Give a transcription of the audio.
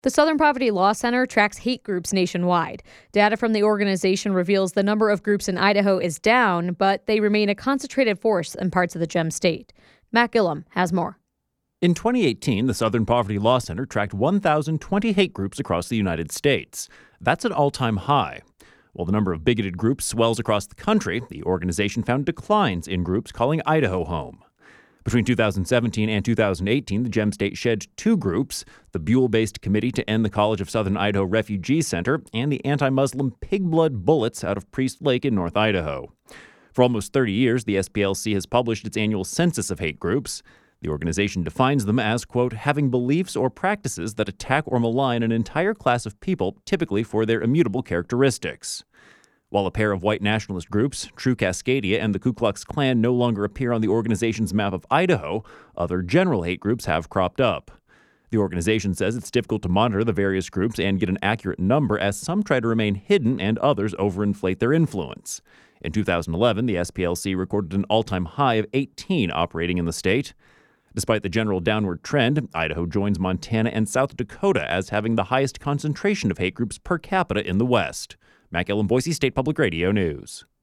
The Southern Poverty Law Center tracks hate groups nationwide. Data from the organization reveals the number of groups in Idaho is down, but they remain a concentrated force in parts of the Gem State. Matt Gillum has more. In 2018, the Southern Poverty Law Center tracked 1,020 hate groups across the United States. That's an all-time high. While the number of bigoted groups swells across the country, the organization found declines in groups calling Idaho home. Between 2017 and 2018, the Gem State shed two groups, the Buell-based Committee to End the College of Southern Idaho Refugee Center and the anti-Muslim Pig Blood Bullets out of Priest Lake in North Idaho. For almost 30 years, the SPLC has published its annual census of hate groups. The organization defines them as, quote, having beliefs or practices that attack or malign an entire class of people, typically for their immutable characteristics. While a pair of white nationalist groups, True Cascadia and the Ku Klux Klan, no longer appear on the organization's map of Idaho, other general hate groups have cropped up. The organization says it's difficult to monitor the various groups and get an accurate number as some try to remain hidden and others overinflate their influence. In 2011, the SPLC recorded an all-time high of 18 operating in the state. Despite the general downward trend, Idaho joins Montana and South Dakota as having the highest concentration of hate groups per capita in the West. Matt Gillum, Boise State Public Radio News.